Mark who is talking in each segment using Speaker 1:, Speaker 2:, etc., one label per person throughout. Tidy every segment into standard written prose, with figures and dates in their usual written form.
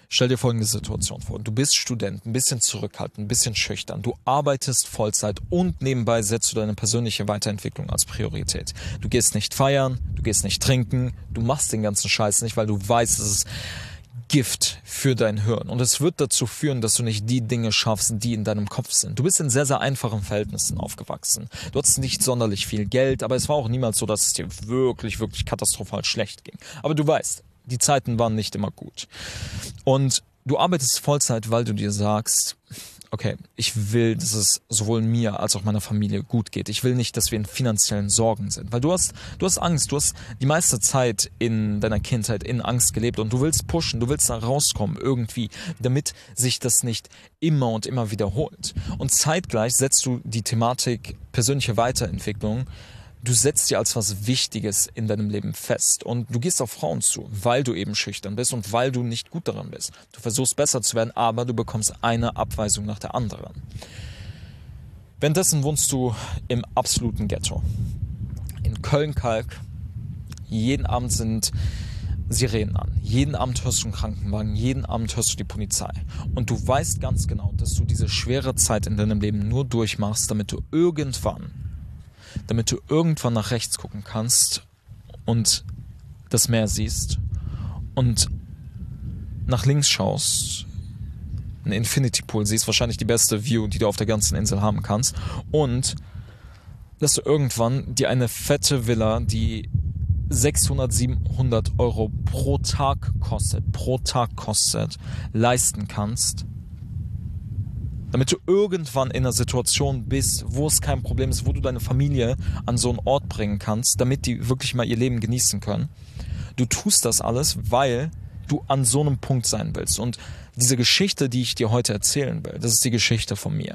Speaker 1: Stell dir folgende Situation vor. Du bist Student, ein bisschen zurückhaltend, ein bisschen schüchtern. Du arbeitest Vollzeit und nebenbei setzt du deine persönliche Weiterentwicklung als Priorität. Du gehst nicht feiern, du gehst nicht trinken, du machst den ganzen Scheiß nicht, weil du weißt, es ist Gift für dein Hirn. Und es wird dazu führen, dass du nicht die Dinge schaffst, die in deinem Kopf sind. Du bist in sehr, sehr einfachen Verhältnissen aufgewachsen. Du hattest nicht sonderlich viel Geld, aber es war auch niemals so, dass es dir wirklich, wirklich katastrophal schlecht ging. Aber du weißt, die Zeiten waren nicht immer gut. Und du arbeitest Vollzeit, weil du dir sagst, okay, ich will, dass es sowohl mir als auch meiner Familie gut geht. Ich will nicht, dass wir in finanziellen Sorgen sind. Weil du hast Angst, du hast die meiste Zeit in deiner Kindheit in Angst gelebt und du willst pushen, du willst da rauskommen irgendwie, damit sich das nicht immer und immer wiederholt. Und zeitgleich setzt du die Thematik persönliche Weiterentwicklung, du setzt dir als was Wichtiges in deinem Leben fest und du gehst auf Frauen zu, weil du eben schüchtern bist und weil du nicht gut daran bist. Du versuchst besser zu werden, aber du bekommst eine Abweisung nach der anderen. Währenddessen wohnst du im absoluten Ghetto. In Köln-Kalk. Jeden Abend sind Sirenen an. Jeden Abend hörst du einen Krankenwagen. Jeden Abend hörst du die Polizei. Und du weißt ganz genau, dass du diese schwere Zeit in deinem Leben nur durchmachst, damit du irgendwann nach rechts gucken kannst und das Meer siehst und nach links schaust, einen Infinity Pool siehst, wahrscheinlich die beste View, die du auf der ganzen Insel haben kannst, und dass du irgendwann dir eine fette Villa, die 600, 700 Euro pro Tag kostet, leisten kannst, damit du irgendwann in einer Situation bist, wo es kein Problem ist, wo du deine Familie an so einen Ort bringen kannst, damit die wirklich mal ihr Leben genießen können. Du tust das alles, weil du an so einem Punkt sein willst. Und diese Geschichte, die ich dir heute erzählen will, das ist die Geschichte von mir.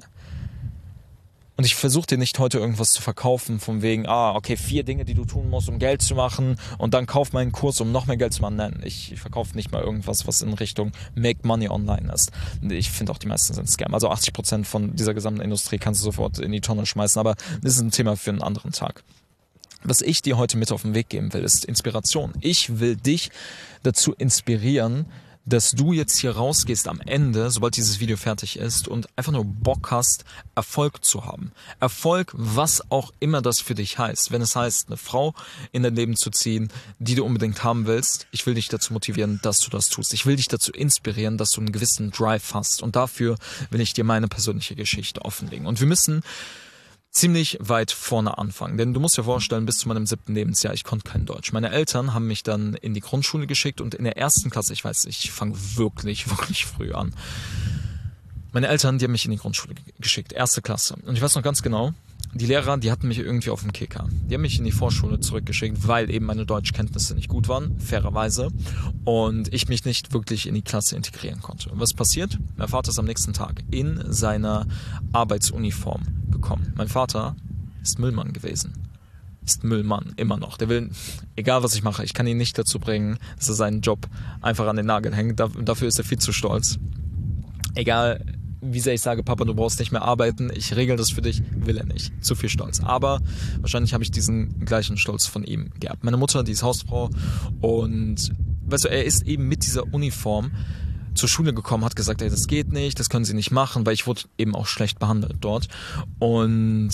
Speaker 1: Und ich versuche dir nicht heute irgendwas zu verkaufen, von wegen, okay, 4 Dinge, die du tun musst, um Geld zu machen, und dann kauf meinen Kurs, um noch mehr Geld zu machen. Nein, ich verkaufe nicht mal irgendwas, was in Richtung Make Money Online ist. Ich finde auch, die meisten sind Scam. Also 80% von dieser gesamten Industrie kannst du sofort in die Tonne schmeißen, aber das ist ein Thema für einen anderen Tag. Was ich dir heute mit auf den Weg geben will, ist Inspiration. Ich will dich dazu inspirieren, dass du jetzt hier rausgehst am Ende, sobald dieses Video fertig ist, und einfach nur Bock hast, Erfolg zu haben. Erfolg, was auch immer das für dich heißt. Wenn es heißt, eine Frau in dein Leben zu ziehen, die du unbedingt haben willst, ich will dich dazu motivieren, dass du das tust. Ich will dich dazu inspirieren, dass du einen gewissen Drive hast. Und dafür will ich dir meine persönliche Geschichte offenlegen. Und wir müssen ziemlich weit vorne anfangen. Denn du musst dir vorstellen, bis zu meinem 7. Lebensjahr, ich konnte kein Deutsch. Meine Eltern haben mich dann in die Grundschule geschickt und in der 1. Klasse, ich weiß, ich fange wirklich, wirklich früh an. Meine Eltern, die haben mich in die Grundschule geschickt, 1. Klasse. Und ich weiß noch ganz genau, die Lehrer, die hatten mich irgendwie auf dem Kicker. Die haben mich in die Vorschule zurückgeschickt, weil eben meine Deutschkenntnisse nicht gut waren, fairerweise, und ich mich nicht wirklich in die Klasse integrieren konnte. Und was passiert? Mein Vater ist am nächsten Tag in seiner Arbeitsuniform gekommen. Mein Vater ist Müllmann gewesen. Ist Müllmann, immer noch. Der will, egal was ich mache, ich kann ihn nicht dazu bringen, dass er seinen Job einfach an den Nagel hängt. Dafür ist er viel zu stolz. Egal wie sehr ich sage, Papa, du brauchst nicht mehr arbeiten, ich regel das für dich, will er nicht. Zu viel Stolz. Aber wahrscheinlich habe ich diesen gleichen Stolz von ihm geerbt. Meine Mutter, die ist Hausfrau, und weißt du, er ist eben mit dieser Uniform zur Schule gekommen, hat gesagt, ey, das geht nicht, das können sie nicht machen, weil ich wurde eben auch schlecht behandelt dort. Und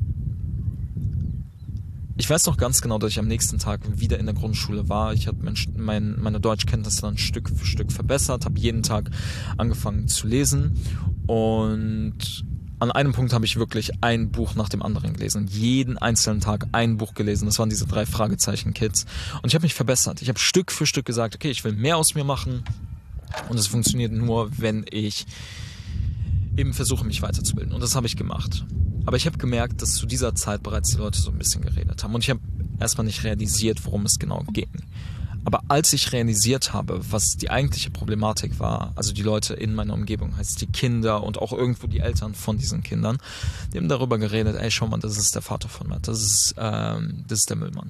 Speaker 1: ich weiß noch ganz genau, dass ich am nächsten Tag wieder in der Grundschule war. Ich habe meine Deutschkenntnisse dann Stück für Stück verbessert, habe jeden Tag angefangen zu lesen, und an einem Punkt habe ich wirklich ein Buch nach dem anderen gelesen. Jeden einzelnen Tag ein Buch gelesen. Das waren diese 3 Fragezeichen-Kids. Und ich habe mich verbessert. Ich habe Stück für Stück gesagt, okay, ich will mehr aus mir machen. Und es funktioniert nur, wenn ich eben versuche, mich weiterzubilden. Und das habe ich gemacht. Aber ich habe gemerkt, dass zu dieser Zeit bereits die Leute so ein bisschen geredet haben. Und ich habe erstmal nicht realisiert, worum es genau ging. Aber als ich realisiert habe, was die eigentliche Problematik war, also die Leute in meiner Umgebung, heißt die Kinder und auch irgendwo die Eltern von diesen Kindern, die haben darüber geredet, ey, schau mal, das ist der Vater von Matt, das ist der Müllmann.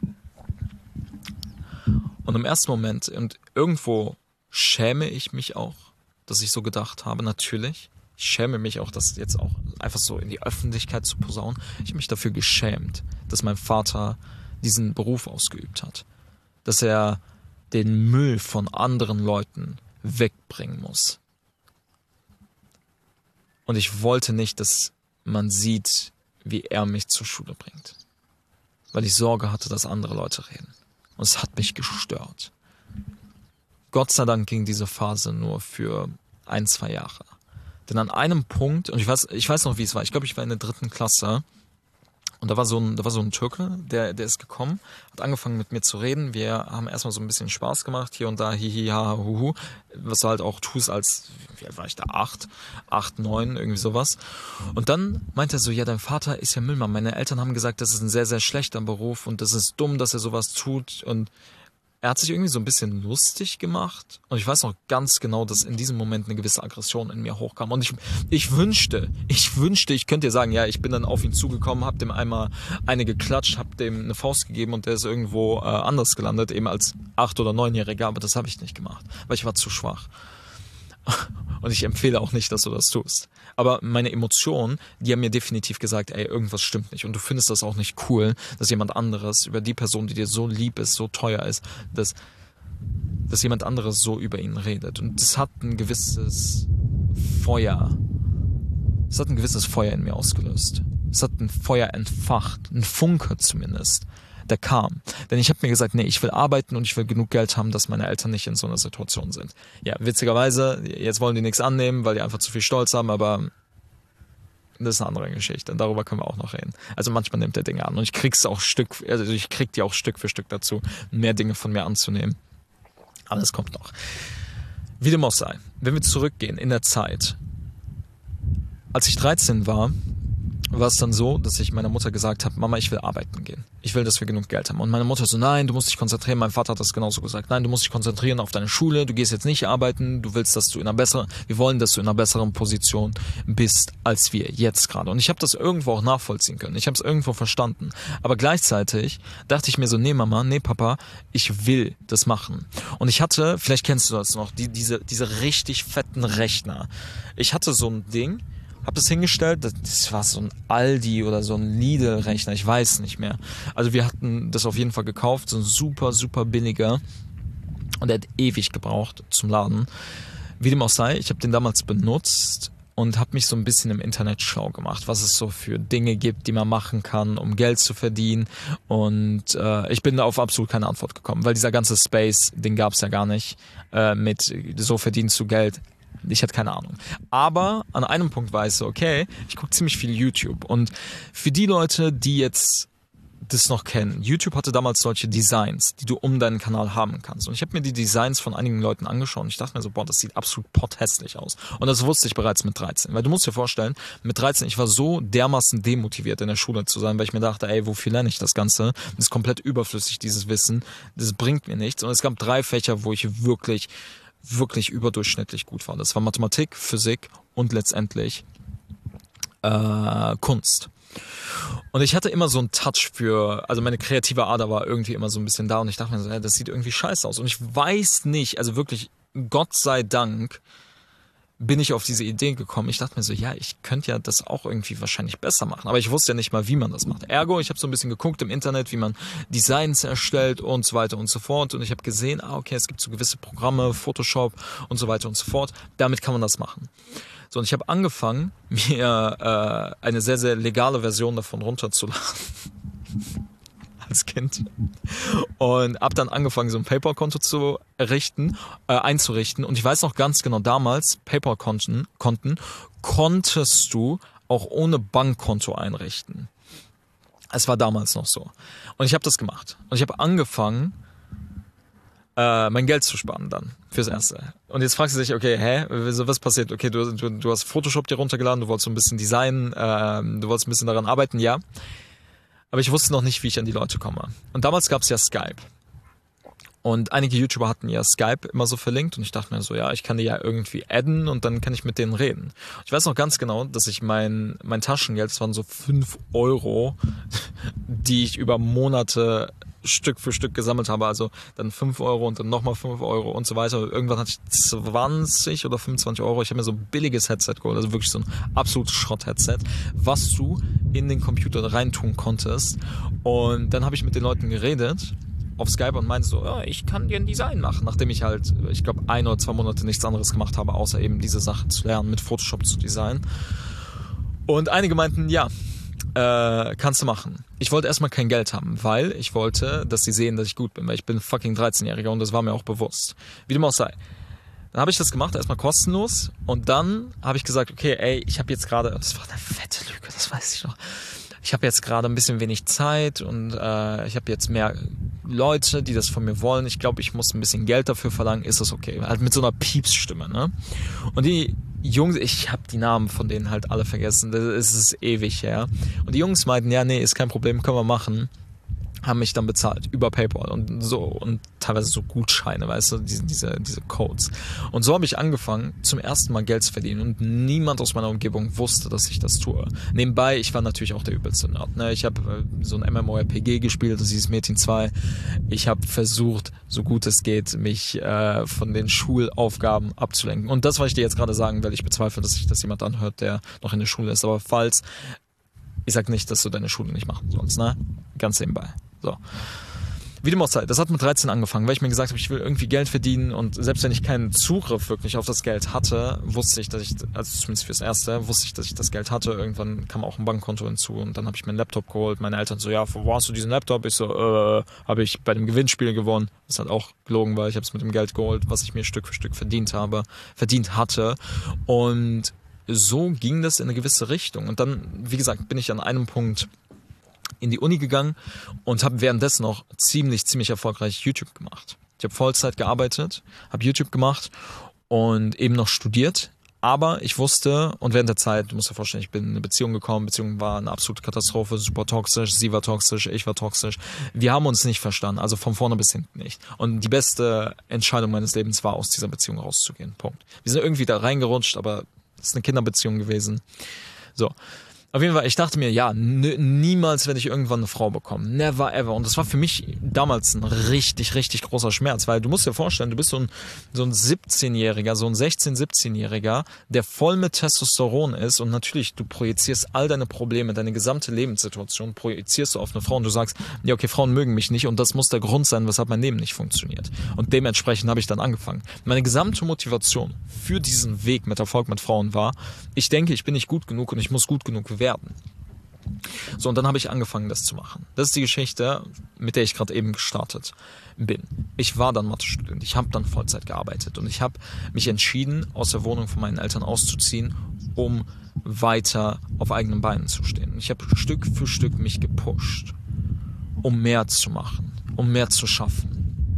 Speaker 1: Und im ersten Moment, und irgendwo schäme ich mich auch, dass ich so gedacht habe, natürlich. Ich schäme mich auch, das jetzt auch einfach so in die Öffentlichkeit zu posaunen. Ich habe mich dafür geschämt, dass mein Vater diesen Beruf ausgeübt hat. Dass er den Müll von anderen Leuten wegbringen muss. Und ich wollte nicht, dass man sieht, wie er mich zur Schule bringt. Weil ich Sorge hatte, dass andere Leute reden. Und es hat mich gestört. Gott sei Dank ging diese Phase nur für 1-2 Jahre. Denn an einem Punkt, und ich weiß noch, wie es war, ich glaube, ich war in der 3. Klasse, und da war so ein Türke, der ist gekommen, hat angefangen mit mir zu reden. Wir haben erstmal so ein bisschen Spaß gemacht, hier und da, hihi, ha, huhu, was du halt auch tust als, wie alt war ich da, 8, 9, irgendwie sowas. Und dann meinte er so, ja, dein Vater ist ja Müllmann. Meine Eltern haben gesagt, das ist ein sehr, sehr schlechter Beruf und das ist dumm, dass er sowas tut. Und er hat sich irgendwie so ein bisschen lustig gemacht. Und ich weiß noch ganz genau, dass in diesem Moment eine gewisse Aggression in mir hochkam. Und ich wünschte, ich könnte dir sagen, ja, ich bin dann auf ihn zugekommen, hab dem einmal eine geklatscht, hab dem eine Faust gegeben und der ist irgendwo anders gelandet, eben als 8- oder 9-Jähriger. Aber das habe ich nicht gemacht, weil ich war zu schwach. Und ich empfehle auch nicht, dass du das tust. Aber meine Emotionen, die haben mir definitiv gesagt, ey, irgendwas stimmt nicht. Und du findest das auch nicht cool, dass jemand anderes über die Person, die dir so lieb ist, so teuer ist, dass jemand anderes so über ihn redet. Und das hat ein gewisses Feuer. Es hat ein gewisses Feuer in mir ausgelöst. Es hat ein Feuer entfacht, ein Funke zumindest, der kam. Denn ich habe mir gesagt, nee, ich will arbeiten und ich will genug Geld haben, dass meine Eltern nicht in so einer Situation sind. Ja, witzigerweise, jetzt wollen die nichts annehmen, weil die einfach zu viel Stolz haben, aber das ist eine andere Geschichte. Darüber können wir auch noch reden. Also manchmal nimmt er Dinge an und ich krieg die auch Stück für Stück dazu, mehr Dinge von mir anzunehmen. Aber das kommt noch. Wie dem auch sei, wenn wir zurückgehen in der Zeit, als ich 13 war es dann so, dass ich meiner Mutter gesagt habe, Mama, ich will arbeiten gehen. Ich will, dass wir genug Geld haben. Und meine Mutter so, nein, du musst dich konzentrieren. Mein Vater hat das genauso gesagt. Nein, du musst dich konzentrieren auf deine Schule. Du gehst jetzt nicht arbeiten. Wir wollen, dass du in einer besseren Position bist, als wir jetzt gerade. Und ich habe das irgendwo auch nachvollziehen können. Ich habe es irgendwo verstanden. Aber gleichzeitig dachte ich mir so, nee Mama, nee Papa, ich will das machen. Und ich hatte, vielleicht kennst du das noch, diese richtig fetten Rechner. Ich hatte so ein Ding, hab das hingestellt, das war so ein Aldi oder so ein Lidl-Rechner, ich weiß nicht mehr. Also wir hatten das auf jeden Fall gekauft, so ein super, super billiger. Und der hat ewig gebraucht zum Laden. Wie dem auch sei, ich habe den damals benutzt und habe mich so ein bisschen im Internet schlau gemacht, was es so für Dinge gibt, die man machen kann, um Geld zu verdienen. Und ich bin da auf absolut keine Antwort gekommen, weil dieser ganze Space, den gab es ja gar nicht, mit so verdienst du Geld. Ich hatte keine Ahnung. Aber an einem Punkt war ich so, okay, ich gucke ziemlich viel YouTube. Und für die Leute, die jetzt das noch kennen, YouTube hatte damals solche Designs, die du um deinen Kanal haben kannst. Und ich habe mir die Designs von einigen Leuten angeschaut und ich dachte mir so, boah, das sieht absolut potthässlich aus. Und das wusste ich bereits mit 13. Weil du musst dir vorstellen, mit 13, ich war so dermaßen demotiviert in der Schule zu sein, weil ich mir dachte, ey, wofür lerne ich das Ganze? Das ist komplett überflüssig, dieses Wissen. Das bringt mir nichts. Und es gab 3 Fächer, wo ich wirklich überdurchschnittlich gut war. Das war Mathematik, Physik und letztendlich Kunst. Und ich hatte immer so einen Touch also meine kreative Ader war irgendwie immer so ein bisschen da und ich dachte mir so, das sieht irgendwie scheiße aus. Und ich weiß nicht, also wirklich, Gott sei Dank, bin ich auf diese Idee gekommen. Ich dachte mir so, ja, ich könnte ja das auch irgendwie wahrscheinlich besser machen. Aber ich wusste ja nicht mal, wie man das macht. Ergo, ich habe so ein bisschen geguckt im Internet, wie man Designs erstellt und so weiter und so fort. Und ich habe gesehen, okay, es gibt so gewisse Programme, Photoshop und so weiter und so fort. Damit kann man das machen. So, und ich habe angefangen, mir eine sehr, sehr legale Version davon runterzuladen. Als Kind. Und habe dann angefangen, so ein PayPal-Konto zu einzurichten. Und ich weiß noch ganz genau, damals, PayPal-Konten konntest du auch ohne Bankkonto einrichten. Es war damals noch so. Und ich habe das gemacht. Und ich habe angefangen, mein Geld zu sparen dann, fürs Erste. Und jetzt fragst du dich, okay, was passiert? Okay, du hast Photoshop dir runtergeladen, du wolltest so ein bisschen designen, du wolltest ein bisschen daran arbeiten, ja. Aber ich wusste noch nicht, wie ich an die Leute komme. Und damals gab es ja Skype. Und einige YouTuber hatten ja Skype immer so verlinkt. Und ich dachte mir so, ja, ich kann die ja irgendwie adden und dann kann ich mit denen reden. Ich weiß noch ganz genau, dass ich mein Taschengeld, das waren so 5 €, die ich über Monate Stück für Stück gesammelt habe. Also dann 5 € und dann nochmal 5 € und so weiter. Irgendwann hatte ich 20 oder 25 €. Ich habe mir so ein billiges Headset geholt, also wirklich so ein absolutes Schrott-Headset, was du in den Computer reintun konntest. Und dann habe ich mit den Leuten geredet auf Skype und meinte so, ja, ich kann dir ein Design machen, nachdem ich halt, ich glaube, 1 oder 2 Monate nichts anderes gemacht habe, außer eben diese Sache zu lernen, mit Photoshop zu designen. Und einige meinten, ja, kannst du machen. Ich wollte erstmal kein Geld haben, weil ich wollte, dass sie sehen, dass ich gut bin, weil ich bin fucking 13-Jähriger und das war mir auch bewusst. Wie dem auch sei. Dann habe ich das gemacht, erstmal kostenlos und dann habe ich gesagt, okay, ey, ich habe jetzt gerade, das war eine fette Lüge, das weiß ich noch, ich habe jetzt gerade ein bisschen wenig Zeit und ich habe jetzt mehr Leute, die das von mir wollen. Ich glaube, ich muss ein bisschen Geld dafür verlangen, ist das okay? Halt mit so einer Piepsstimme, ne? Und die Jungs, ich habe die Namen von denen halt alle vergessen, das ist ewig her. Und die Jungs meinten, ja, nee, ist kein Problem, können wir machen. Haben mich dann bezahlt über PayPal und so und teilweise so Gutscheine, weißt du, diese Codes. Und so habe ich angefangen, zum ersten Mal Geld zu verdienen und niemand aus meiner Umgebung wusste, dass ich das tue. Nebenbei, ich war natürlich auch der übelste Nerd, ne? Ich habe so ein MMORPG gespielt, das hieß Metin 2. Ich habe versucht, so gut es geht, mich von den Schulaufgaben abzulenken. Und das, was ich dir jetzt gerade sagen will, ich bezweifle, dass sich das jemand anhört, der noch in der Schule ist. Aber falls, ich sag nicht, dass du deine Schule nicht machen sollst, ne? Ganz nebenbei. So. Wie dem auch sei, das hat mit 13 angefangen, weil ich mir gesagt habe, ich will irgendwie Geld verdienen und selbst wenn ich keinen Zugriff wirklich auf das Geld hatte, wusste ich, dass ich, also zumindest fürs Erste, wusste ich, dass ich das Geld hatte. Irgendwann kam auch ein Bankkonto hinzu und dann habe ich mir einen Laptop geholt. Meine Eltern so, ja, wo hast du diesen Laptop? Ich so, habe ich bei dem Gewinnspiel gewonnen. Das hat auch gelogen, weil ich habe es mit dem Geld geholt, was ich mir Stück für Stück verdient hatte. Und so ging das in eine gewisse Richtung. Und dann, wie gesagt, bin ich an einem Punkt in die Uni gegangen und habe währenddessen noch ziemlich erfolgreich YouTube gemacht. Ich habe Vollzeit gearbeitet, habe YouTube gemacht und eben noch studiert. Aber ich wusste, und während der Zeit, du musst dir vorstellen, ich bin in eine Beziehung gekommen, Beziehung war eine absolute Katastrophe, super toxisch, sie war toxisch, ich war toxisch. Wir haben uns nicht verstanden, also von vorne bis hinten nicht. Und die beste Entscheidung meines Lebens war, aus dieser Beziehung rauszugehen. Punkt. Wir sind irgendwie da reingerutscht, aber es ist eine Kinderbeziehung gewesen. So. Auf jeden Fall, ich dachte mir, ja, niemals werde ich irgendwann eine Frau bekommen. Never ever. Und das war für mich damals ein richtig großer Schmerz, weil du musst dir vorstellen, du bist so ein 17-Jähriger, so ein 16-, 17-Jähriger, der voll mit Testosteron ist und natürlich, du projizierst all deine Probleme, deine gesamte Lebenssituation, projizierst du auf eine Frau und du sagst, ja, okay, Frauen mögen mich nicht und das muss der Grund sein, weshalb mein Leben nicht funktioniert. Und dementsprechend habe ich dann angefangen. Meine gesamte Motivation für diesen Weg mit Erfolg mit Frauen war, ich denke, ich bin nicht gut genug und ich muss gut genug werden. So, und dann habe ich angefangen, das zu machen. Das ist die Geschichte, mit der ich gerade eben gestartet bin. Ich war dann Mathestudent, ich habe dann Vollzeit gearbeitet und ich habe mich entschieden, aus der Wohnung von meinen Eltern auszuziehen, um weiter auf eigenen Beinen zu stehen. Ich habe Stück für Stück mich gepusht, um mehr zu machen, um mehr zu schaffen.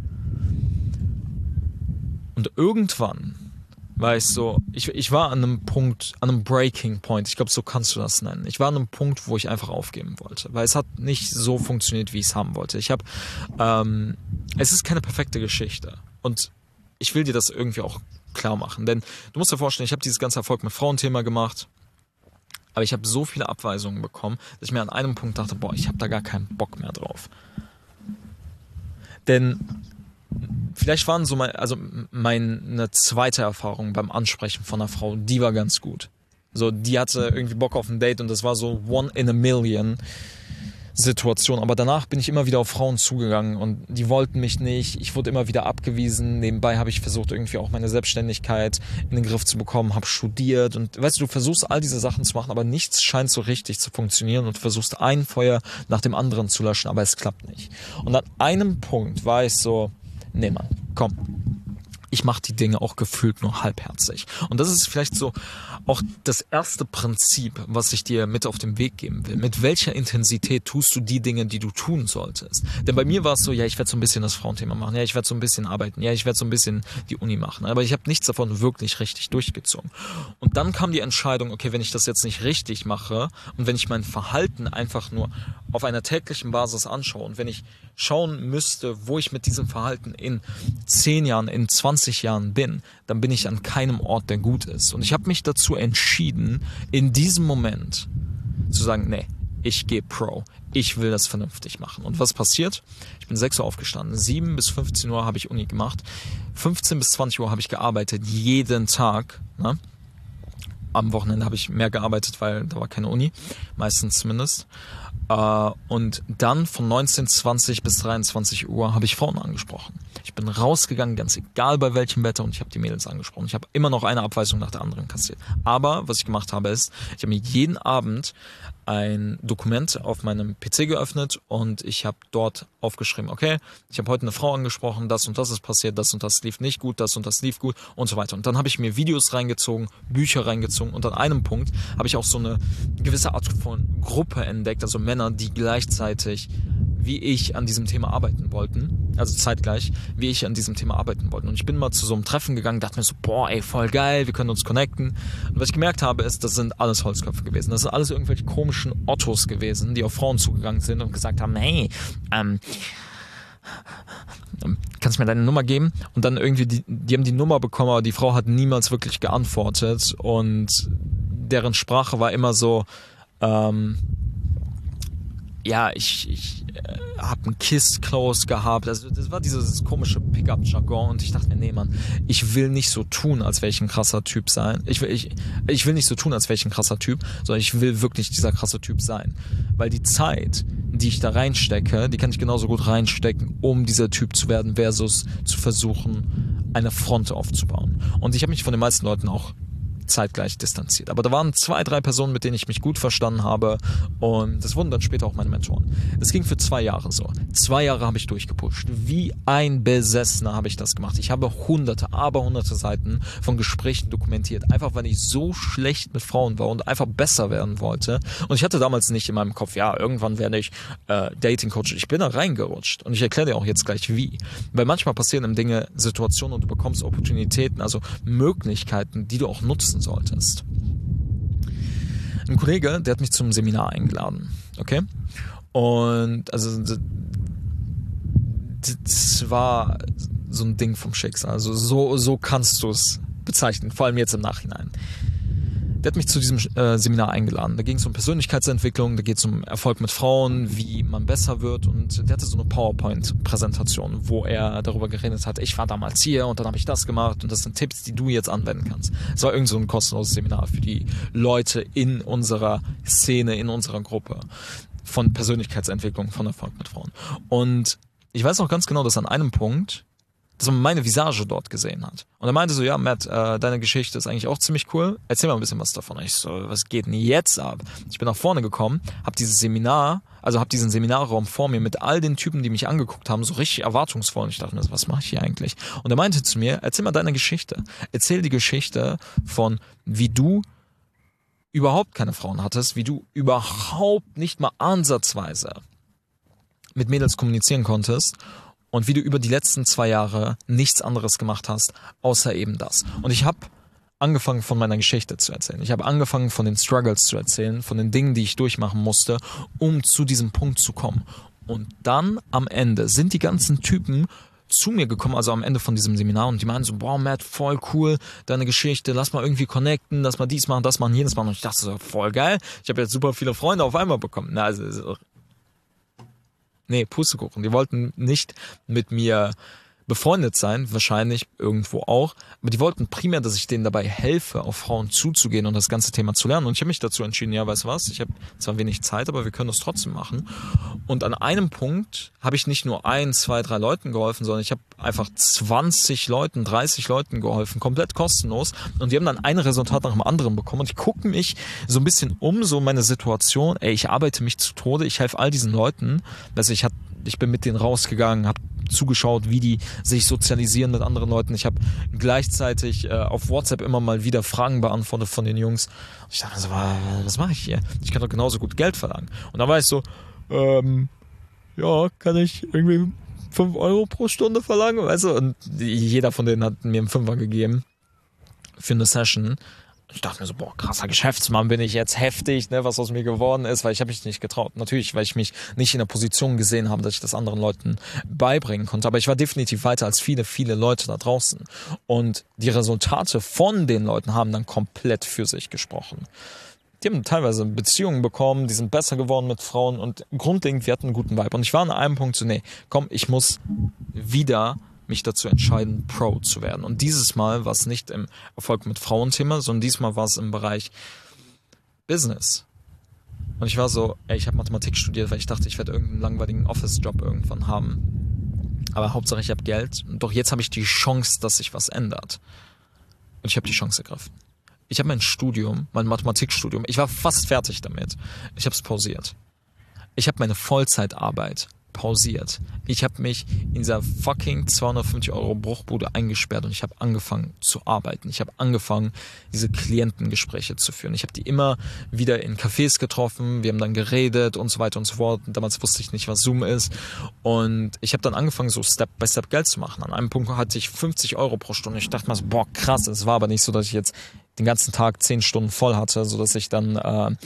Speaker 1: Und irgendwann war ich so, ich war an einem Punkt, an einem Breaking Point, ich glaube, so kannst du das nennen. Ich war an einem Punkt, wo ich einfach aufgeben wollte, weil es hat nicht so funktioniert, wie ich es haben wollte. Es ist keine perfekte Geschichte und ich will dir das irgendwie auch klar machen, denn du musst dir vorstellen, ich habe dieses ganze Erfolg mit Frauenthema gemacht, aber ich habe so viele Abweisungen bekommen, dass ich mir an einem Punkt dachte, boah, ich habe da gar keinen Bock mehr drauf. Denn vielleicht waren so meine zweite Erfahrung beim Ansprechen von einer Frau, die war ganz gut. So, die hatte irgendwie Bock auf ein Date und das war so one in a million Situation. Aber danach bin ich immer wieder auf Frauen zugegangen und die wollten mich nicht. Ich wurde immer wieder abgewiesen. Nebenbei habe ich versucht, irgendwie auch meine Selbstständigkeit in den Griff zu bekommen, habe studiert und weißt du, du versuchst all diese Sachen zu machen, aber nichts scheint so richtig zu funktionieren und du versuchst ein Feuer nach dem anderen zu löschen, aber es klappt nicht. Und an einem Punkt war ich so, nee, Mann, komm. Ich mache die Dinge auch gefühlt nur halbherzig. Und das ist vielleicht so auch das erste Prinzip, was ich dir mit auf den Weg geben will. Mit welcher Intensität tust du die Dinge, die du tun solltest? Denn bei mir war es so, ja, ich werde so ein bisschen das Frauenthema machen, ja, ich werde so ein bisschen arbeiten, ja, ich werde so ein bisschen die Uni machen. Aber ich habe nichts davon wirklich richtig durchgezogen. Und dann kam die Entscheidung, okay, wenn ich das jetzt nicht richtig mache und wenn ich mein Verhalten einfach nur auf einer täglichen Basis anschaue und wenn ich schauen müsste, wo ich mit diesem Verhalten in 10 Jahren, in 20 Jahren bin, dann bin ich an keinem Ort, der gut ist. Und ich habe mich dazu entschieden, in diesem Moment zu sagen, nee, ich gehe Pro. Ich will das vernünftig machen. Und was passiert? Ich bin 6 Uhr aufgestanden. 7 bis 15 Uhr habe ich Uni gemacht. 15 bis 20 Uhr habe ich gearbeitet, jeden Tag. Ne? am Wochenende habe ich mehr gearbeitet, weil da war keine Uni, meistens zumindest. Und dann von 19:20 bis 23 Uhr habe ich Frauen angesprochen. Ich bin rausgegangen, ganz egal bei welchem Wetter, und ich habe die Mädels angesprochen. Ich habe immer noch eine Abweisung nach der anderen kassiert. Aber was ich gemacht habe ist, ich habe mir jeden Abend ein Dokument auf meinem PC geöffnet und ich habe dort aufgeschrieben, okay, ich habe heute eine Frau angesprochen, das und das ist passiert, das und das lief nicht gut, das und das lief gut und so weiter. Und dann habe ich mir Videos reingezogen, Bücher reingezogen, und an einem Punkt habe ich auch so eine gewisse Art von Gruppe entdeckt, also Männer, die gleichzeitig wie ich an diesem Thema arbeiten wollten, also zeitgleich, wie ich an diesem Thema arbeiten wollten. Und ich bin mal zu so einem Treffen gegangen, dachte mir so, boah, ey, voll geil, wir können uns connecten. Und was ich gemerkt habe, ist, das sind alles Holzköpfe gewesen. Das sind alles irgendwelche komischen Ottos gewesen, die auf Frauen zugegangen sind und gesagt haben, hey, kannst du mir deine Nummer geben? Und dann irgendwie, die haben die Nummer bekommen, aber die Frau hat niemals wirklich geantwortet, und deren Sprache war immer so, ja, ich habe ein Kiss Close gehabt. Also das war dieses komische Pickup-Jargon, und ich dachte mir, nee, Mann, ich will nicht so tun, als wäre ich ein krasser Typ sein. Ich will nicht so tun, als wäre ich ein krasser Typ, sondern ich will wirklich dieser krasse Typ sein. Weil die Zeit, die ich da reinstecke, die kann ich genauso gut reinstecken, um dieser Typ zu werden, versus zu versuchen, eine Front aufzubauen. Und ich habe mich von den meisten Leuten auch zeitgleich distanziert. Aber da waren 2, 3 Personen, mit denen ich mich gut verstanden habe, und das wurden dann später auch meine Mentoren. Das ging für 2 Jahre so. 2 Jahre habe ich durchgepusht. Wie ein Besessener habe ich das gemacht. Ich habe hunderte Seiten von Gesprächen dokumentiert, einfach weil ich so schlecht mit Frauen war und einfach besser werden wollte. Und ich hatte damals nicht in meinem Kopf, ja, irgendwann werde ich Dating-Coach. Ich bin da reingerutscht, und ich erkläre dir auch jetzt gleich wie. Weil manchmal passieren im Dinge Situationen und du bekommst Opportunitäten, also Möglichkeiten, die du auch nutzen solltest. Ein Kollege, der hat mich zum Seminar eingeladen, okay? Und also das war so ein Ding vom Schicksal, also so kannst du es bezeichnen, vor allem jetzt im Nachhinein. Der hat mich zu diesem Seminar eingeladen. Da ging es um Persönlichkeitsentwicklung, da geht es um Erfolg mit Frauen, wie man besser wird, und der hatte so eine PowerPoint-Präsentation, wo er darüber geredet hat, ich war damals hier und dann habe ich das gemacht und das sind Tipps, die du jetzt anwenden kannst. Es war irgend so ein kostenloses Seminar für die Leute in unserer Szene, in unserer Gruppe von Persönlichkeitsentwicklung, von Erfolg mit Frauen. Und ich weiß noch ganz genau, dass an einem Punkt, dass man meine Visage dort gesehen hat. Und er meinte so, ja, Matt, deine Geschichte ist eigentlich auch ziemlich cool. Erzähl mal ein bisschen was davon. Ich so, was geht denn jetzt ab? Ich bin nach vorne gekommen, habe diesen Seminarraum vor mir mit all den Typen, die mich angeguckt haben, so richtig erwartungsvoll. Und ich dachte mir, was mache ich hier eigentlich? Und er meinte zu mir, erzähl mal deine Geschichte. Erzähl die Geschichte von, wie du überhaupt keine Frauen hattest, wie du überhaupt nicht mal ansatzweise mit Mädels kommunizieren konntest, und wie du über die letzten 2 Jahre nichts anderes gemacht hast, außer eben das. Und ich habe angefangen, von meiner Geschichte zu erzählen. Ich habe angefangen, von den Struggles zu erzählen, von den Dingen, die ich durchmachen musste, um zu diesem Punkt zu kommen. Und dann am Ende sind die ganzen Typen zu mir gekommen, also am Ende von diesem Seminar, und die meinen so, boah, Matt, voll cool, deine Geschichte, lass mal irgendwie connecten, lass mal dies machen, das machen, jenes machen. Und ich dachte so, voll geil, ich habe jetzt super viele Freunde auf einmal bekommen. Pustekuchen. Die wollten nicht mit mir befreundet sein, wahrscheinlich irgendwo auch, aber die wollten primär, dass ich denen dabei helfe, auf Frauen zuzugehen und das ganze Thema zu lernen. Und ich habe mich dazu entschieden, ja, weißt du was, ich habe zwar wenig Zeit, aber wir können das trotzdem machen. Und an einem Punkt habe ich nicht nur 1, 2, 3 Leuten geholfen, sondern ich habe einfach 20 Leuten, 30 Leuten geholfen, komplett kostenlos. Und die haben dann ein Resultat nach dem anderen bekommen. Und ich gucke mich so ein bisschen um, so meine Situation, ich arbeite mich zu Tode, ich helfe all diesen Leuten. Also ich bin mit denen rausgegangen, habe zugeschaut, wie die sich sozialisieren mit anderen Leuten. Ich habe gleichzeitig auf WhatsApp immer mal wieder Fragen beantwortet von den Jungs. Und ich dachte so, was mache ich hier? Ich kann doch genauso gut Geld verlangen. Und dann war ich so, ja, kann ich irgendwie 5 Euro pro Stunde verlangen, weißt du? Und jeder von denen hat mir einen Fünfer gegeben für eine Session. Ich dachte mir so, boah, krasser Geschäftsmann bin ich jetzt, heftig, ne, was aus mir geworden ist, weil ich habe mich nicht getraut. Natürlich, weil ich mich nicht in der Position gesehen habe, dass ich das anderen Leuten beibringen konnte. Aber ich war definitiv weiter als viele, viele Leute da draußen. Und die Resultate von den Leuten haben dann komplett für sich gesprochen. Die haben teilweise Beziehungen bekommen, die sind besser geworden mit Frauen, und grundlegend, wir hatten einen guten Vibe. Und ich war an einem Punkt so, nee, komm, ich muss wieder mich dazu entscheiden, Pro zu werden. Und dieses Mal war es nicht im Erfolg mit Frauenthema, sondern diesmal war es im Bereich Business. Und ich war so, ich habe Mathematik studiert, weil ich dachte, ich werde irgendeinen langweiligen Office-Job irgendwann haben. Aber Hauptsache, ich habe Geld. Doch jetzt habe ich die Chance, dass sich was ändert. Und ich habe die Chance ergriffen. Ich habe mein Studium, mein Mathematikstudium, ich war fast fertig damit. Ich habe es pausiert. Ich habe meine Vollzeitarbeit pausiert. Ich habe mich in dieser fucking 250 € Bruchbude eingesperrt und ich habe angefangen zu arbeiten. Ich habe angefangen, diese Klientengespräche zu führen. Ich habe die immer wieder in Cafés getroffen, wir haben dann geredet und so weiter und so fort. Damals wusste ich nicht, was Zoom ist. Und ich habe dann angefangen, so Step by Step Geld zu machen. An einem Punkt hatte ich 50 € pro Stunde. Ich dachte mir so, boah, krass. Es war aber nicht so, dass ich jetzt den ganzen Tag 10 Stunden voll hatte, sodass ich dann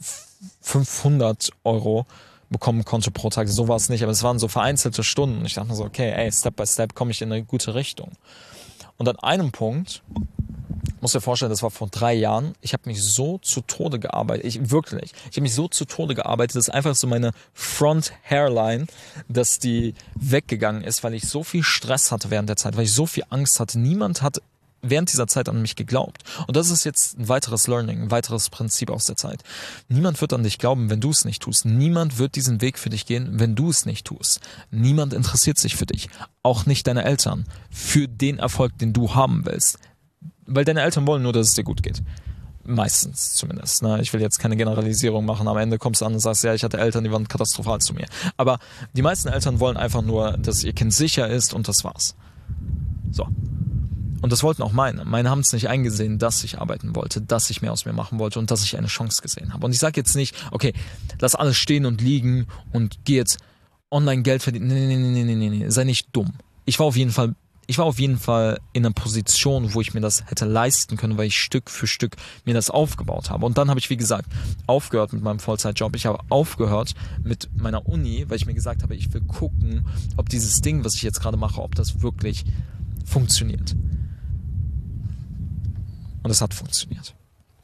Speaker 1: 500 € bekommen konnte pro Tag. So war es nicht, aber es waren so vereinzelte Stunden. Ich dachte mir so, okay, Step by Step komme ich in eine gute Richtung. Und an einem Punkt, muss dir vorstellen, das war vor 3 Jahren, ich habe mich so zu Tode gearbeitet, ich habe mich so zu Tode gearbeitet, dass einfach so meine Front Hairline, dass die weggegangen ist, weil ich so viel Stress hatte während der Zeit, weil ich so viel Angst hatte. Niemand hat während dieser Zeit an mich geglaubt. Und das ist jetzt ein weiteres Learning, ein weiteres Prinzip aus der Zeit. Niemand wird an dich glauben, wenn du es nicht tust. Niemand wird diesen Weg für dich gehen, wenn du es nicht tust. Niemand interessiert sich für dich. Auch nicht deine Eltern. Für den Erfolg, den du haben willst. Weil deine Eltern wollen nur, dass es dir gut geht. Meistens zumindest. Ne? Ich will jetzt keine Generalisierung machen. Am Ende kommst du an und sagst, ja, ich hatte Eltern, die waren katastrophal zu mir. Aber die meisten Eltern wollen einfach nur, dass ihr Kind sicher ist und das war's. So. Und das wollten auch meine. Meine haben es nicht eingesehen, dass ich arbeiten wollte, dass ich mehr aus mir machen wollte und dass ich eine Chance gesehen habe. Und ich sage jetzt nicht, okay, lass alles stehen und liegen und geh jetzt online Geld verdienen. Nee, sei nicht dumm. Ich war auf jeden Fall in einer Position, wo ich mir das hätte leisten können, weil ich Stück für Stück mir das aufgebaut habe. Und dann habe ich, wie gesagt, aufgehört mit meinem Vollzeitjob. Ich habe aufgehört mit meiner Uni, weil ich mir gesagt habe, ich will gucken, ob dieses Ding, was ich jetzt gerade mache, ob das wirklich funktioniert. Und es hat funktioniert.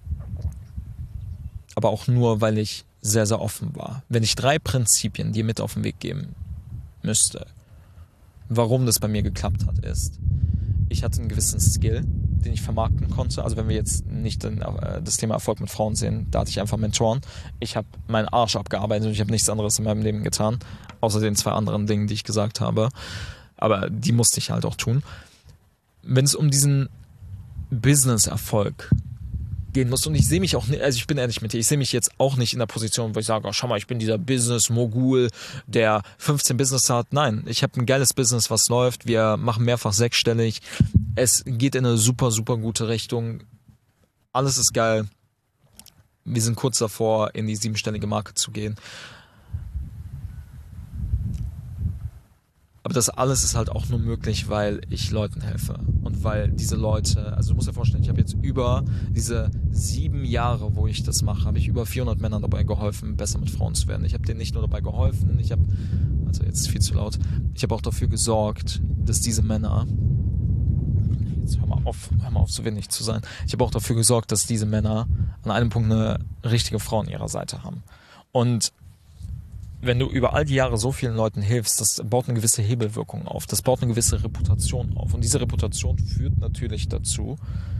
Speaker 1: Aber auch nur, weil ich sehr, sehr offen war. Wenn ich 3 Prinzipien dir mit auf den Weg geben müsste, warum das bei mir geklappt hat, ist, ich hatte einen gewissen Skill, den ich vermarkten konnte. Also wenn wir jetzt nicht das Thema Erfolg mit Frauen sehen, da hatte ich einfach Mentoren. Ich habe meinen Arsch abgearbeitet und ich habe nichts anderes in meinem Leben getan, außer den 2 anderen Dingen, die ich gesagt habe. Aber die musste ich halt auch tun. Wenn es um diesen Business-Erfolg gehen muss, und ich sehe mich auch nicht, also ich bin ehrlich mit dir, ich sehe mich jetzt auch nicht in der Position, wo ich sage, oh, schau mal, ich bin dieser Business-Mogul, der 15 Business hat. Nein, ich habe ein geiles Business, was läuft, wir machen mehrfach 6-stellig, es geht in eine super, super gute Richtung, alles ist geil, wir sind kurz davor, in die 7-stellige Marke zu gehen. Aber das alles ist halt auch nur möglich, weil ich Leuten helfe. Und weil diese Leute, also du musst dir vorstellen, ich habe jetzt über diese 7 Jahre, wo ich das mache, habe ich über 400 Männern dabei geholfen, besser mit Frauen zu werden. Ich habe denen nicht nur dabei geholfen, also jetzt ist viel zu laut, ich habe auch dafür gesorgt, dass diese Männer, jetzt hör mal auf, so windig zu sein, ich habe auch dafür gesorgt, dass diese Männer an einem Punkt eine richtige Frau an ihrer Seite haben. Und wenn du über all die Jahre so vielen Leuten hilfst, das baut eine gewisse Hebelwirkung auf, das baut eine gewisse Reputation auf. Und diese Reputation führt natürlich dazu,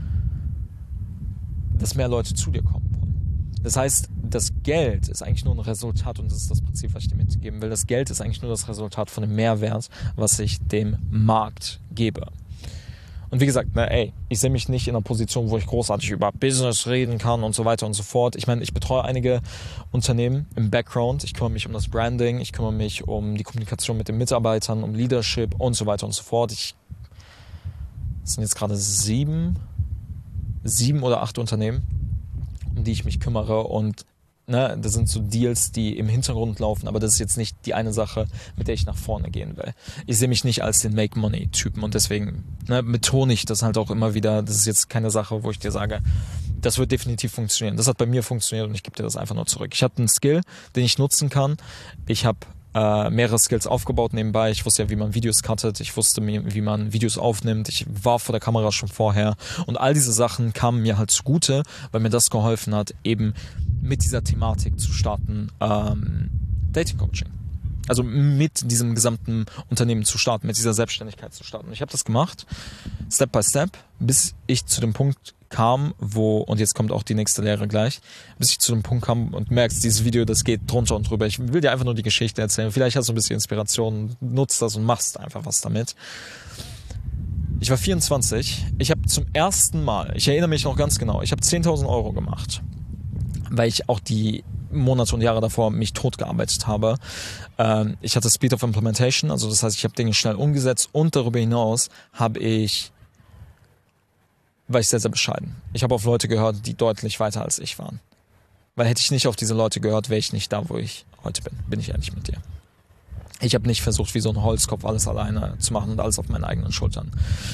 Speaker 1: dass mehr Leute zu dir kommen wollen. Das heißt, das Geld ist eigentlich nur ein Resultat, und das ist das Prinzip, was ich dir mitgeben will. Das Geld ist eigentlich nur das Resultat von dem Mehrwert, was ich dem Markt gebe. Und wie gesagt, ich sehe mich nicht in einer Position, wo ich großartig über Business reden kann und so weiter und so fort. Ich meine, ich betreue einige Unternehmen im Background. Ich kümmere mich um das Branding, ich kümmere mich um die Kommunikation mit den Mitarbeitern, um Leadership und so weiter und so fort. Es sind jetzt gerade 7 oder 8 Unternehmen, um die ich mich kümmere, und das sind so Deals, die im Hintergrund laufen, aber das ist jetzt nicht die eine Sache, mit der ich nach vorne gehen will. Ich sehe mich nicht als den Make-Money-Typen, und deswegen betone ich das halt auch immer wieder. Das ist jetzt keine Sache, wo ich dir sage, das wird definitiv funktionieren. Das hat bei mir funktioniert und ich gebe dir das einfach nur zurück. Ich habe einen Skill, den ich nutzen kann. Ich habe mehrere Skills aufgebaut nebenbei. Ich wusste ja, wie man Videos cuttet. Ich wusste, wie man Videos aufnimmt. Ich war vor der Kamera schon vorher. Und all diese Sachen kamen mir halt zugute, weil mir das geholfen hat, eben mit dieser Thematik zu starten, Dating Coaching. Also mit diesem gesamten Unternehmen zu starten, mit dieser Selbstständigkeit zu starten. Und ich habe das gemacht, Step by Step, bis ich zu dem Punkt kam, und jetzt kommt auch die nächste Lehre gleich, bis ich zu dem Punkt kam und merkst, dieses Video, das geht drunter und drüber. Ich will dir einfach nur die Geschichte erzählen. Vielleicht hast du ein bisschen Inspiration, nutzt das und machst einfach was damit. Ich war 24. Ich habe zum ersten Mal, ich erinnere mich noch ganz genau, ich habe 10.000 Euro gemacht, weil ich auch die Monate und Jahre davor mich tot gearbeitet habe. Ich hatte Speed of Implementation, also das heißt, ich habe Dinge schnell umgesetzt und darüber hinaus war ich sehr, sehr bescheiden. Ich habe auf Leute gehört, die deutlich weiter als ich waren. Weil hätte ich nicht auf diese Leute gehört, wäre ich nicht da, wo ich heute bin ich ehrlich mit dir. Ich habe nicht versucht, wie so ein Holzkopf alles alleine zu machen und alles auf meinen eigenen Schultern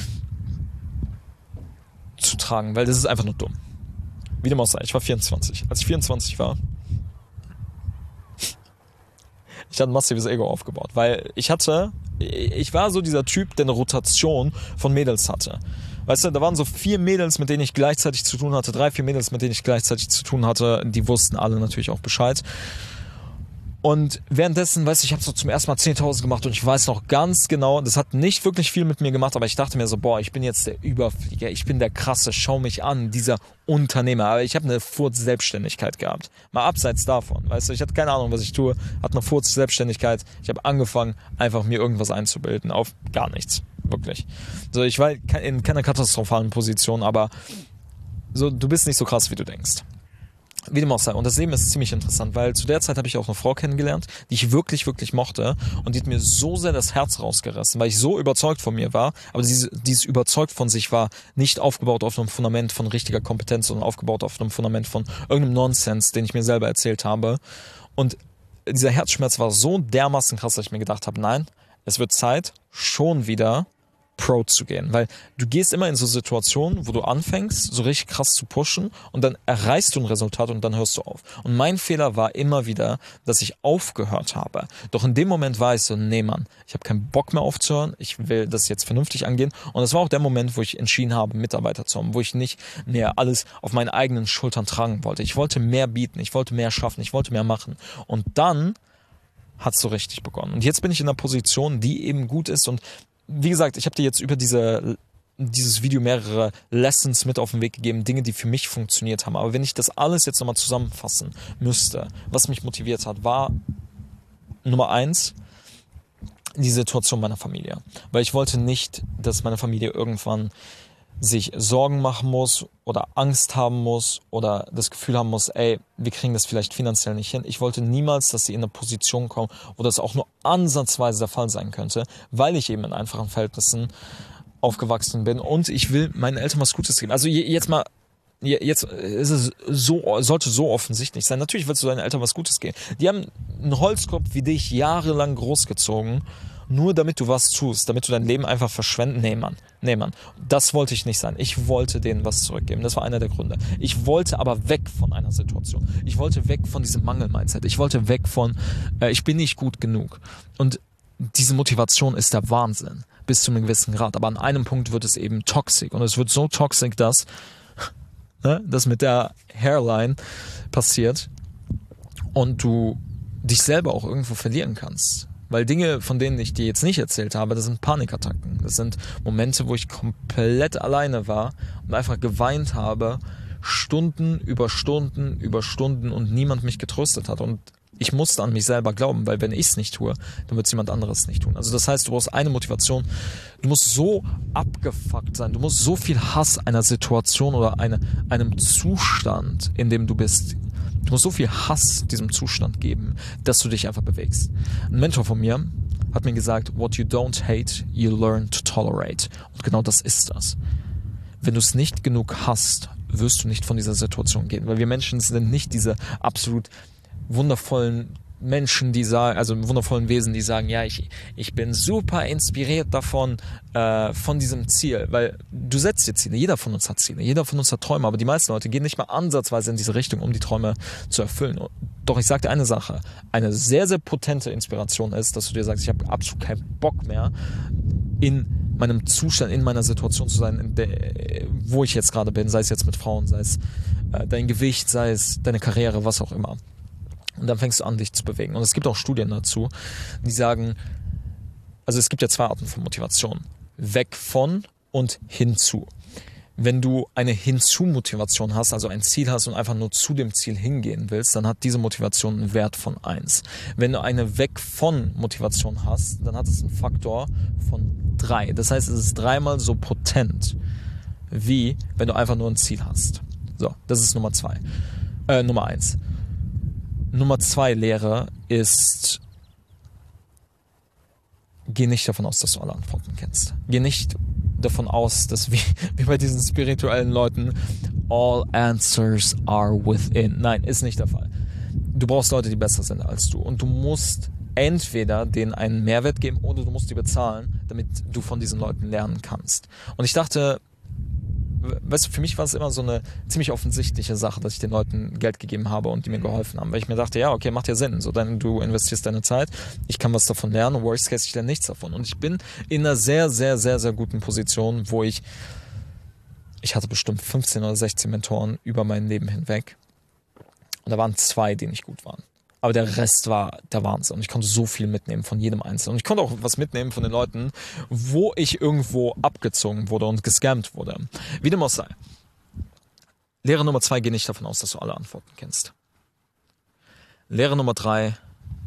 Speaker 1: zu tragen, weil das ist einfach nur dumm. Wie dem auch sei, ich war 24. Als ich 24 war, ich hatte ein massives Ego aufgebaut, weil ich war so dieser Typ, der eine Rotation von Mädels hatte. Weißt du, da waren so 4 Mädels, mit denen ich gleichzeitig zu tun hatte, 3, 4 Mädels, mit denen ich gleichzeitig zu tun hatte, die wussten alle natürlich auch Bescheid. Und währenddessen, weißt du, ich habe so zum ersten Mal 10.000 gemacht und ich weiß noch ganz genau, das hat nicht wirklich viel mit mir gemacht, aber ich dachte mir so, boah, ich bin jetzt der Überflieger, ich bin der Krasse, schau mich an, dieser Unternehmer. Aber ich habe eine Furz-Selbstständigkeit gehabt. Mal abseits davon, weißt du, ich hatte keine Ahnung, was ich tue, hatte eine Furz-Selbstständigkeit. Ich habe angefangen, einfach mir irgendwas einzubilden, auf gar nichts, wirklich. So, ich war in keiner katastrophalen Position, aber so, du bist nicht so krass, wie du denkst. Wie dem auch sei. Und das Leben ist ziemlich interessant, weil zu der Zeit habe ich auch eine Frau kennengelernt, die ich wirklich, wirklich mochte. Und die hat mir so sehr das Herz rausgerissen, weil ich so überzeugt von mir war. Aber dieses überzeugt von sich war nicht aufgebaut auf einem Fundament von richtiger Kompetenz, sondern aufgebaut auf einem Fundament von irgendeinem Nonsens, den ich mir selber erzählt habe. Und dieser Herzschmerz war so dermaßen krass, dass ich mir gedacht habe, nein, es wird Zeit, schon wieder Pro zu gehen, weil du gehst immer in so Situationen, wo du anfängst, so richtig krass zu pushen und dann erreichst du ein Resultat und dann hörst du auf. Und mein Fehler war immer wieder, dass ich aufgehört habe. Doch in dem Moment war ich so, nee Mann, ich habe keinen Bock mehr aufzuhören, ich will das jetzt vernünftig angehen. Und das war auch der Moment, wo ich entschieden habe, Mitarbeiter zu haben, wo ich nicht mehr alles auf meinen eigenen Schultern tragen wollte. Ich wollte mehr bieten, ich wollte mehr schaffen, ich wollte mehr machen. Und dann hat es so richtig begonnen. Und jetzt bin ich in einer Position, die eben gut ist. Und wie gesagt, ich habe dir jetzt über dieses Video mehrere Lessons mit auf den Weg gegeben, Dinge, die für mich funktioniert haben. Aber wenn ich das alles jetzt nochmal zusammenfassen müsste, was mich motiviert hat, war Nummer 1 die Situation meiner Familie. Weil ich wollte nicht, dass meine Familie irgendwann sich Sorgen machen muss oder Angst haben muss oder das Gefühl haben muss, ey, wir kriegen das vielleicht finanziell nicht hin. Ich wollte niemals, dass sie in eine Position kommen, wo das auch nur ansatzweise der Fall sein könnte, weil ich eben in einfachen Verhältnissen aufgewachsen bin und ich will meinen Eltern was Gutes geben. Also jetzt ist es sollte so offensichtlich sein. Natürlich willst du deinen Eltern was Gutes geben. Die haben einen Holzkopf wie dich jahrelang großgezogen, nur damit du was tust, damit du dein Leben einfach verschwenden. Nee, Mann. Das wollte ich nicht sein. Ich wollte denen was zurückgeben. Das war einer der Gründe. Ich wollte aber weg von einer Situation. Ich wollte weg von diesem Mangel-Mindset. Ich wollte weg von, ich bin nicht gut genug. Und diese Motivation ist der Wahnsinn. Bis zu einem gewissen Grad. Aber an einem Punkt wird es eben toxisch. Und es wird so toxisch, dass das mit der Hairline passiert und du dich selber auch irgendwo verlieren kannst. Weil Dinge, von denen ich dir jetzt nicht erzählt habe, das sind Panikattacken. Das sind Momente, wo ich komplett alleine war und einfach geweint habe, Stunden über Stunden über Stunden und niemand mich getröstet hat. Und ich musste an mich selber glauben, weil wenn ich es nicht tue, dann wird es jemand anderes nicht tun. Also das heißt, du brauchst eine Motivation, du musst so abgefuckt sein, du musst so viel Hass einer Situation oder einem Zustand, in dem du bist, du musst so viel Hass diesem Zustand geben, dass du dich einfach bewegst. Ein Mentor von mir hat mir gesagt, what you don't hate, you learn to tolerate. Und genau das ist das. Wenn du es nicht genug hast, wirst du nicht von dieser Situation gehen. Weil wir Menschen sind nicht diese absolut wundervollen Menschen, die sagen, also wundervollen Wesen, die sagen, ja, ich bin super inspiriert davon, von diesem Ziel, weil du setzt dir Ziele, jeder von uns hat Ziele, jeder von uns hat Träume, aber die meisten Leute gehen nicht mal ansatzweise in diese Richtung, um die Träume zu erfüllen. Doch ich sage dir eine Sache, eine sehr, sehr potente Inspiration ist, dass du dir sagst, ich habe absolut keinen Bock mehr, in meinem Zustand, in meiner Situation zu sein, wo ich jetzt gerade bin, sei es jetzt mit Frauen, sei es dein Gewicht, sei es deine Karriere, was auch immer. Und dann fängst du an, dich zu bewegen. Und es gibt auch Studien dazu, die sagen, also es gibt ja 2 Arten von Motivation. Weg von und hinzu. Wenn du eine Hinzu-Motivation hast, also ein Ziel hast und einfach nur zu dem Ziel hingehen willst, dann hat diese Motivation einen Wert von 1. Wenn du eine Weg-von-Motivation hast, dann hat es einen Faktor von 3. Das heißt, es ist 3-mal so potent, wie wenn du einfach nur ein Ziel hast. So, das ist Nummer 1. Nummer 2 Lehre ist, geh nicht davon aus, dass du alle Antworten kennst. Geh nicht davon aus, dass wie bei diesen spirituellen Leuten all answers are within. Nein, ist nicht der Fall. Du brauchst Leute, die besser sind als du. Und du musst entweder denen einen Mehrwert geben oder du musst die bezahlen, damit du von diesen Leuten lernen kannst. Und ich dachte, weißt du, für mich war es immer so eine ziemlich offensichtliche Sache, dass ich den Leuten Geld gegeben habe und die mir geholfen haben, weil ich mir dachte, ja, okay, macht ja Sinn, so, du investierst deine Zeit, ich kann was davon lernen, worst case, ich lerne nichts davon. Und ich bin in einer sehr, sehr, sehr, sehr guten Position, wo ich hatte bestimmt 15 oder 16 Mentoren über mein Leben hinweg und da waren 2, die nicht gut waren. Aber der Rest war der Wahnsinn. Und ich konnte so viel mitnehmen von jedem Einzelnen. Und ich konnte auch was mitnehmen von den Leuten, wo ich irgendwo abgezogen wurde und gescammt wurde. Wie dem auch sei. Lehre Nummer 2, geh nicht davon aus, dass du alle Antworten kennst. Lehre Nummer 3,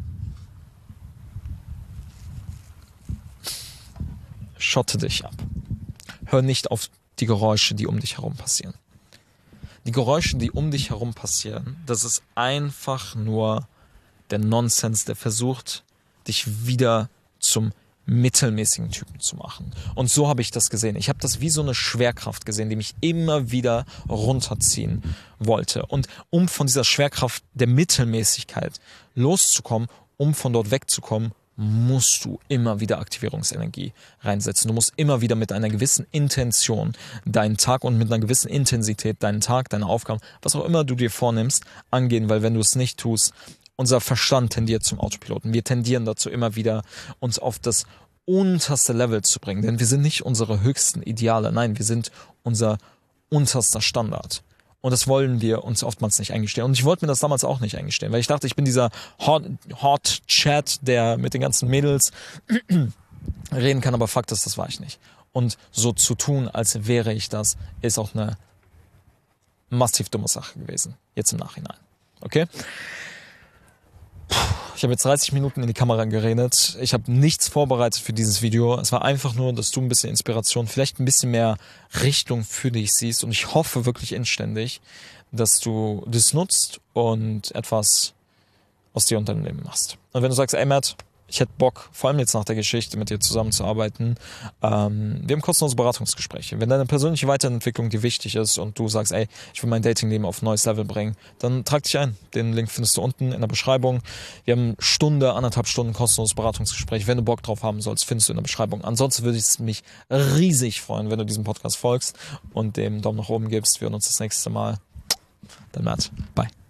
Speaker 1: schotte dich ab. Hör nicht auf die Geräusche, die um dich herum passieren. Die Geräusche, die um dich herum passieren, das ist einfach nur der Nonsens, der versucht, dich wieder zum mittelmäßigen Typen zu machen. Und so habe ich das gesehen. Ich habe das wie so eine Schwerkraft gesehen, die mich immer wieder runterziehen wollte. Und um von dieser Schwerkraft der Mittelmäßigkeit loszukommen, um von dort wegzukommen, musst du immer wieder Aktivierungsenergie reinsetzen. Du musst immer wieder mit einer gewissen Intention deinen Tag und mit einer gewissen Intensität deinen Tag, deine Aufgaben, was auch immer du dir vornimmst, angehen, weil wenn du es nicht tust, unser Verstand tendiert zum Autopiloten. Wir tendieren dazu, immer wieder uns auf das unterste Level zu bringen. Denn wir sind nicht unsere höchsten Ideale. Nein, wir sind unser unterster Standard. Und das wollen wir uns oftmals nicht eingestehen. Und ich wollte mir das damals auch nicht eingestehen, weil ich dachte, ich bin dieser Hot Chat, der mit den ganzen Mädels reden kann. Aber Fakt ist, das war ich nicht. Und so zu tun, als wäre ich das, ist auch eine massiv dumme Sache gewesen. Jetzt im Nachhinein. Okay? Ich habe jetzt 30 Minuten in die Kamera geredet. Ich habe nichts vorbereitet für dieses Video. Es war einfach nur, dass du ein bisschen Inspiration, vielleicht ein bisschen mehr Richtung für dich siehst. Und ich hoffe wirklich inständig, dass du das nutzt und etwas aus dir und deinem Leben machst. Und wenn du sagst, ey Matt, ich hätte Bock, vor allem jetzt nach der Geschichte, mit dir zusammenzuarbeiten. Wir haben kostenlose Beratungsgespräche. Wenn deine persönliche Weiterentwicklung dir wichtig ist und du sagst, ey, ich will mein Datingleben auf ein neues Level bringen, dann trag dich ein. Den Link findest du unten in der Beschreibung. Wir haben 1,5 Stunden kostenloses Beratungsgespräch. Wenn du Bock drauf haben sollst, findest du in der Beschreibung. Ansonsten würde ich mich riesig freuen, wenn du diesem Podcast folgst und dem Daumen nach oben gibst. Wir hören uns das nächste Mal. Dein Matt. Bye.